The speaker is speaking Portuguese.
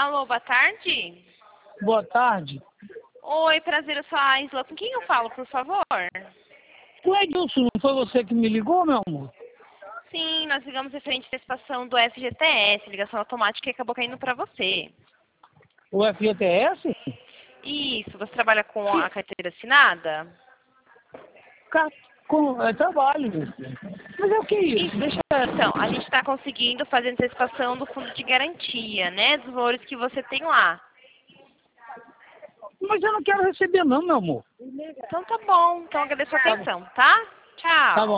Alô, boa tarde. Boa tarde. Oi, prazer, eu sou a Isla. Com quem eu falo, por favor? O Edilson, não foi você que me ligou, meu amor? Sim, nós ligamos referente à antecipação do FGTS, ligação automática, que acabou caindo para você. O FGTS? Isso, você trabalha com a carteira assinada? Trabalho. Mas é o que é isso? Então, a gente está conseguindo fazer a antecipação do fundo de garantia, né? Dos valores que você tem lá. Mas eu não quero receber não, meu amor. Então tá bom, então agradeço a atenção, tá? Tchau. Tá bom.